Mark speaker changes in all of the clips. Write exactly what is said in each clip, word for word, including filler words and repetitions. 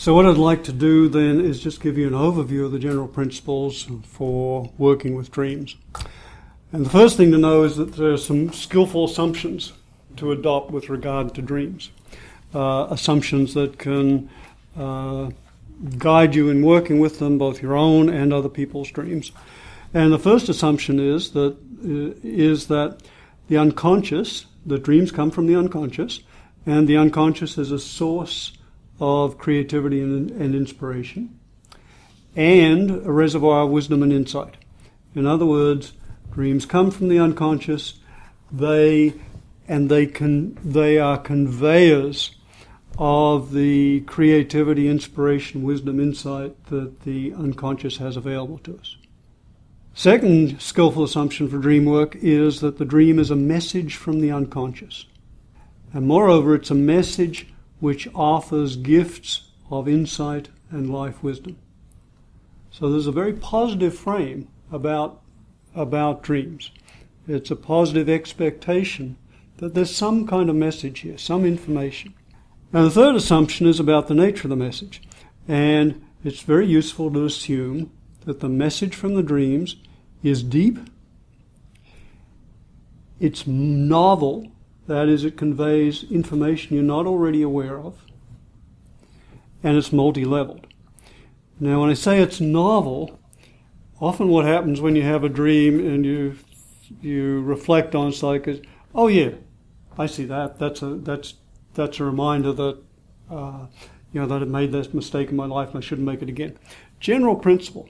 Speaker 1: So what I'd like to do then is just give you an overview of the general principles for working with dreams. And the first thing to know is that there are some skillful assumptions to adopt with regard to dreams. Uh, assumptions that can uh, guide you in working with them, both your own and other people's dreams. And the first assumption is that uh, is that the unconscious, the dreams come from the unconscious, and the unconscious is a source of creativity and, and inspiration, and a reservoir of wisdom and insight. In other words, dreams come from the unconscious, they and they can they are conveyors of the creativity, inspiration, wisdom, insight that the unconscious has available to us. Second skillful assumption for dream work is that the dream is a message from the unconscious. And moreover, it's a message which offers gifts of insight and life wisdom. So there's a very positive frame about, about dreams. It's a positive expectation that there's some kind of message here, some information. Now the third assumption is about the nature of the message. And it's very useful to assume that the message from the dreams is deep, it's novel, that is, it conveys information you're not already aware of, and it's multi-leveled. Now, when I say it's novel, often what happens when you have a dream and you you reflect on it, like, oh yeah, I see that. That's a that's that's a reminder that uh, you know that I made this mistake in my life and I shouldn't make it again. General principle: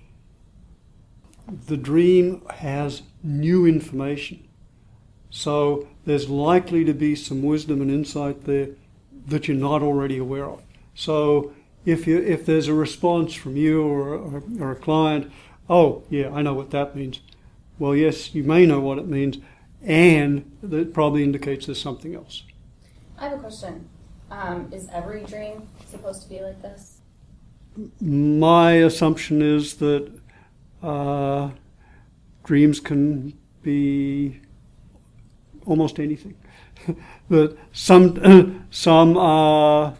Speaker 1: the dream has new information. So there's likely to be some wisdom and insight there that you're not already aware of. So if you if there's a response from you or, or, or a client, oh, yeah, I know what that means. Well, yes, you may know what it means, and that probably indicates there's something else.
Speaker 2: I have a question. Um, is every dream supposed to be like this?
Speaker 1: My assumption is that uh, dreams can be almost anything. But some uh, some are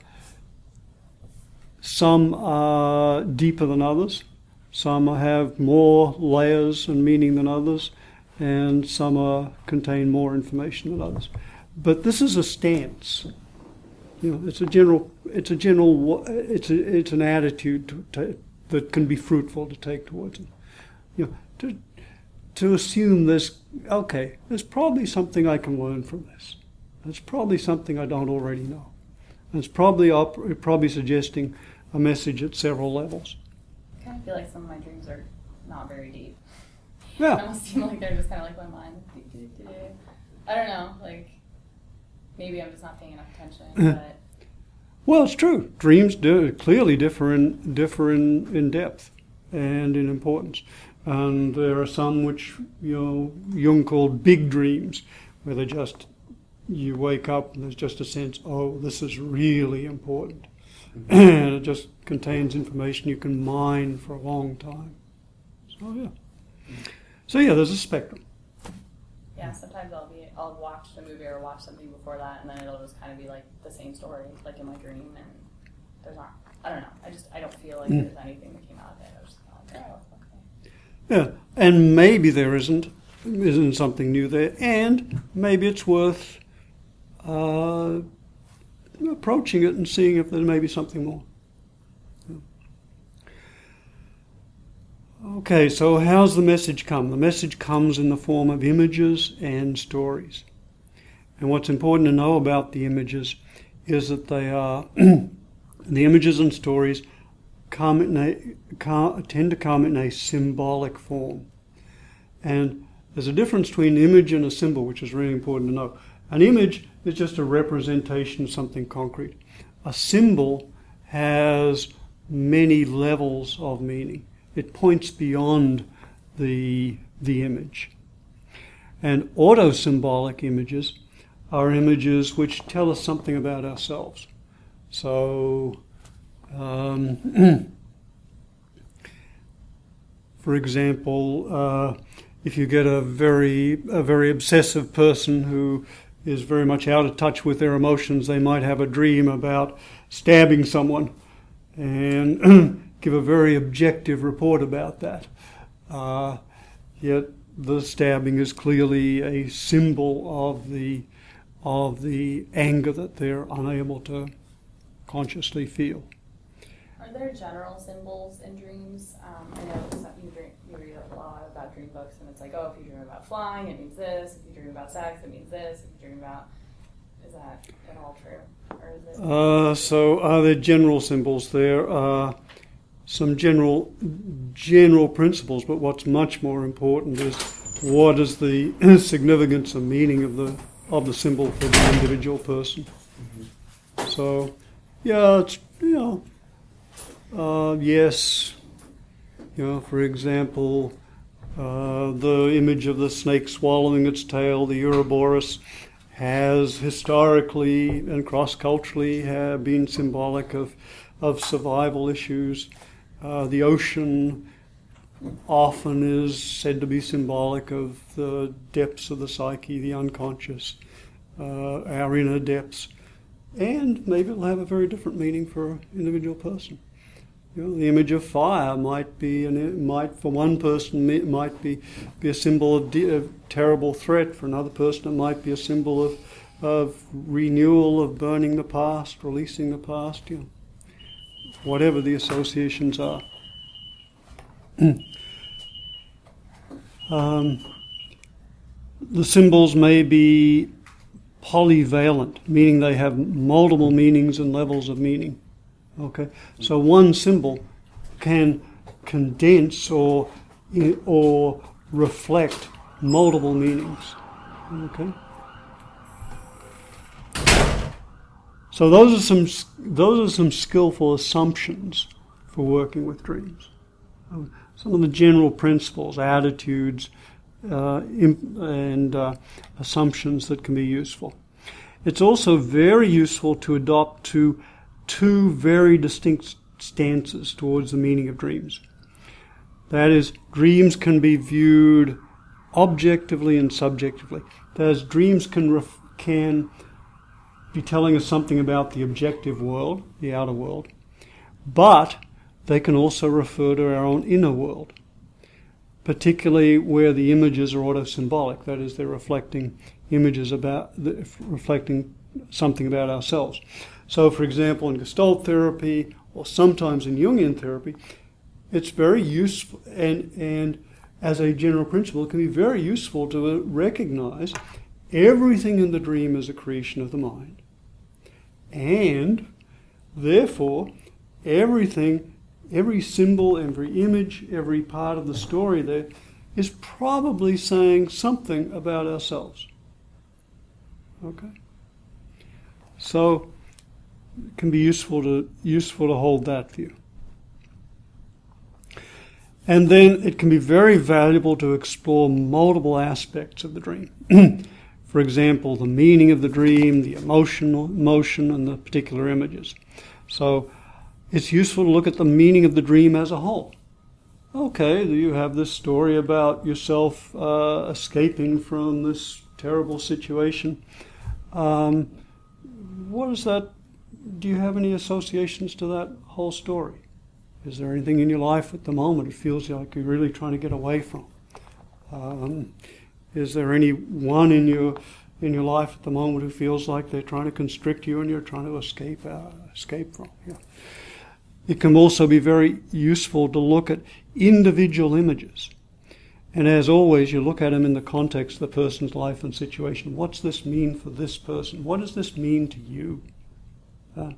Speaker 1: some are deeper than others. Some have more layers and meaning than others, and some are contain more information than others. But this is a stance. You know, it's a general. It's a general. It's a, it's an attitude to, to, that can be fruitful to take towards it. You know, to to assume this. Okay, there's probably something I can learn from this. There's probably something I don't already know. And it's probably up, probably suggesting a message at several levels.
Speaker 2: I kind of feel like some of my dreams are not very deep.
Speaker 1: Yeah.
Speaker 2: They almost seem like they're just kind of like my mind. I don't know. Like maybe I'm just not paying enough attention. But
Speaker 1: well, it's true. Dreams do clearly differ in differ in, in depth and in importance. And there are some which, you know, Jung called big dreams, where they just, you wake up and there's just a sense, oh, this is really important. Mm-hmm. And it just contains information you can mine for a long time. So, yeah. So, yeah, there's a spectrum.
Speaker 2: Yeah, sometimes I'll be, I'll watch a movie or watch something before that, and then it'll just kind of be like the same story, like in my dream, and there's not, I don't know, I just, I don't feel like mm. there's anything that came out of it. I was just kind of like, oh, okay.
Speaker 1: Yeah, and maybe there isn't, isn't something new there, and maybe it's worth uh, approaching it and seeing if there may be something more. Okay, so how's the message come? The message comes in the form of images and stories. And what's important to know about the images is that they are, the images and stories come in a, come, tend to come in a symbolic form. And there's a difference between an image and a symbol, which is really important to know. An image is just a representation of something concrete. A symbol has many levels of meaning. It points beyond the, the image. And auto-symbolic images are images which tell us something about ourselves. So, um, for example, uh, if you get a very a very obsessive person who is very much out of touch with their emotions, they might have a dream about stabbing someone. and give a very objective report about that. Uh, yet the stabbing is clearly a symbol of the of the anger that they're unable to consciously feel.
Speaker 2: Are there general symbols in dreams? Um, I know some, you, dream, you read a lot about dream books, and it's like, oh, if you dream about flying, it means this. If you dream about sex, it means this. If you dream about, is that at all true, or is it?
Speaker 1: Uh, so, are there general symbols? There are some general general principles, but what's much more important is what is the significance and meaning of the of the symbol for the individual person. Mm-hmm. So, yeah, it's you know. Uh, yes, you know, for example, uh, the image of the snake swallowing its tail, the Ouroboros, has historically and cross-culturally have been symbolic of, of survival issues. Uh, the ocean often is said to be symbolic of the depths of the psyche, the unconscious, uh, our inner depths. And maybe it'll have a very different meaning for an individual person. You know, the image of fire might be, an, might for one person, it might be, be a symbol of, de- of terrible threat. For another person, it might be a symbol of, of renewal, of burning the past, releasing the past. You know, whatever the associations are. um, the symbols may be polyvalent, meaning they have multiple meanings and levels of meaning. Okay, so one symbol can condense or or reflect multiple meanings. Okay, so those are some those are some skillful assumptions for working with dreams. Some of the general principles, attitudes, uh, imp- and uh, assumptions that can be useful. It's also very useful to adopt to two very distinct stances towards the meaning of dreams. That is, dreams can be viewed objectively and subjectively. That is, dreams can ref- can be telling us something about the objective world, the outer world, but they can also refer to our own inner world, particularly where the images are autosymbolic. That is, they're reflecting images about, reflecting something about ourselves. So, for example, in Gestalt therapy, or sometimes in Jungian therapy, it's very useful, and, and as a general principle, it can be very useful to recognize everything in the dream is a creation of the mind. And, therefore, everything, every symbol, every image, every part of the story there is probably saying something about ourselves. Okay? So, it can be useful to useful to hold that view. And then it can be very valuable to explore multiple aspects of the dream. For example, the meaning of the dream, the emotional emotion, and the particular images. So it's useful to look at the meaning of the dream as a whole. Okay, you have this story about yourself uh, escaping from this terrible situation. Um, what is that? Do you have any associations to that whole story? Is there anything in your life at the moment it feels like you're really trying to get away from? Um, is there anyone in your in your life at the moment who feels like they're trying to constrict you and you're trying to escape uh, escape from? Yeah. It can also be very useful to look at individual images. And as always, you look at them in the context of the person's life and situation. What's this mean for this person? What does this mean to you? Uh,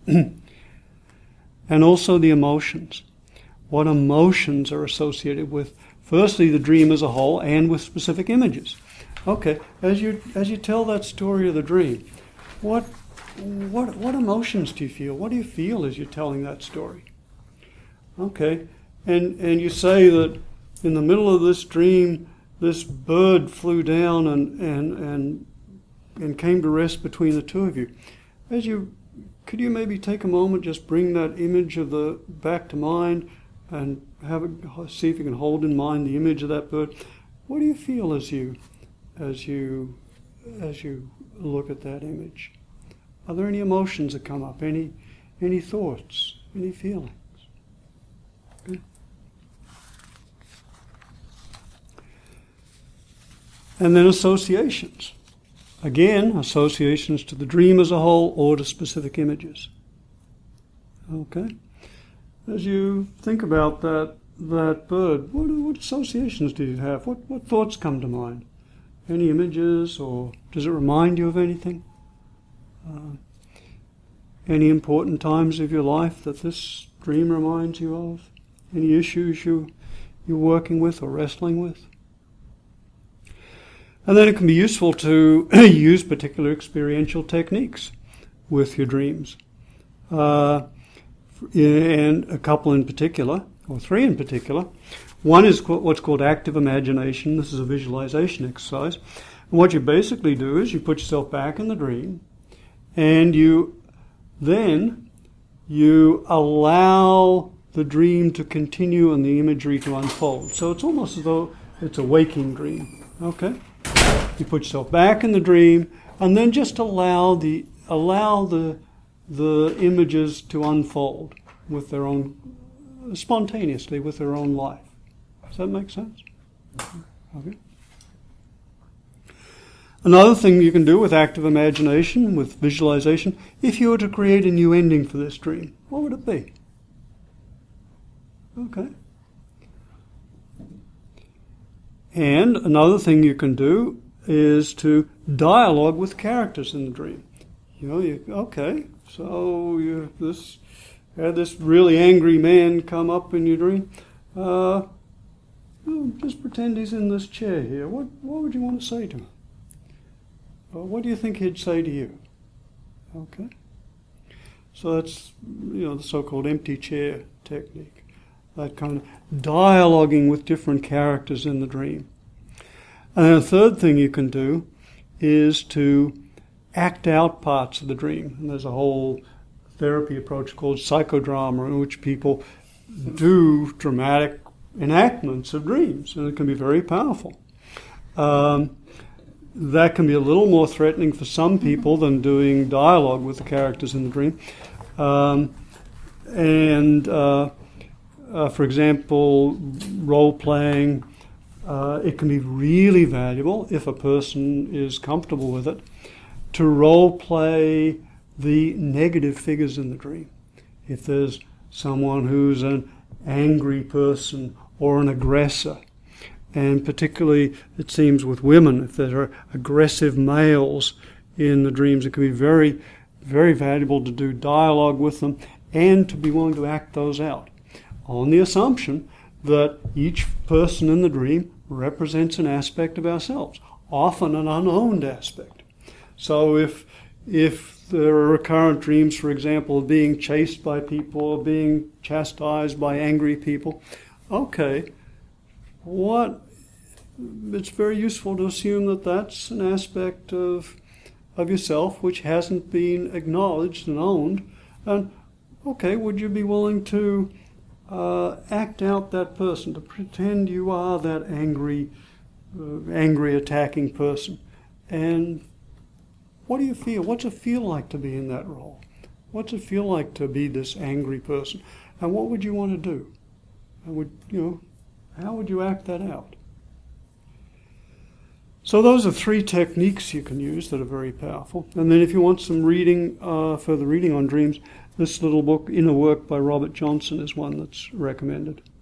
Speaker 1: and also the emotions. What emotions are associated with, firstly, the dream as a whole and with specific images. Okay, as you as you tell that story of the dream, what what what emotions do you feel? What do you feel as you're telling that story? Okay, and and you say that in the middle of this dream, this bird flew down and and and and came to rest between the two of you. As you Could you maybe take a moment, just bring that image of the back to mind, and have it, see if you can hold in mind the image of that bird? What do you feel as you, as you, as you look at that image? Are there any emotions that come up? Any, any thoughts? Any feelings? Good. And then associations. Again, associations to the dream as a whole or to specific images. Okay? As you think about that that bird, what, what associations do you have? What, what thoughts come to mind? Any images, or does it remind you of anything? Uh, any important times of your life that this dream reminds you of? Any issues you, you're working with or wrestling with? And then it can be useful to use particular experiential techniques with your dreams. Uh, and a couple in particular, or three in particular. One is what's called active imagination. This is a visualization exercise. And what you basically do is you put yourself back in the dream, and you then you allow the dream to continue and the imagery to unfold. So it's almost as though it's a waking dream. Okay? You put yourself back in the dream, and then just allow the allow the the images to unfold with their own, spontaneously with their own life. Does that make sense? Okay. Another thing you can do with active imagination, with visualization, if you were to create a new ending for this dream, what would it be? Okay. And another thing you can do is to dialogue with characters in the dream. You know, you, okay, so you this had this really angry man come up in your dream. Uh, oh, just pretend he's in this chair here. What what would you want to say to him? Uh, what do you think he'd say to you? Okay. So that's, you know, the so-called empty chair technique. That kind of dialoguing with different characters in the dream. And then a third thing you can do is to act out parts of the dream. And there's a whole therapy approach called psychodrama, in which people do dramatic enactments of dreams, and it can be very powerful. Um, that can be a little more threatening for some people than doing dialogue with the characters in the dream. Um, and, uh, uh, for example, role-playing, uh, it can be really valuable, if a person is comfortable with it, to role-play the negative figures in the dream. If there's someone who's an angry person or an aggressor, and particularly it seems with women, if there are aggressive males in the dreams, it can be very, very valuable to do dialogue with them and to be willing to act those out, on the assumption that each person in the dream represents an aspect of ourselves, often an unowned aspect. So if if there are recurrent dreams, for example, of being chased by people or being chastised by angry people, okay, what it's very useful to assume that that's an aspect of of yourself which hasn't been acknowledged and owned. And okay, would you be willing to uh, act out that person, to pretend you are that angry, uh, angry attacking person? And what do you feel? What's it feel like to be in that role? What's it feel like to be this angry person? And what would you want to do? And would you know? How would you act that out? So those are three techniques you can use that are very powerful. And then if you want some reading, uh, further reading on dreams, this little book, Inner Work by Robert Johnson, is one that's recommended.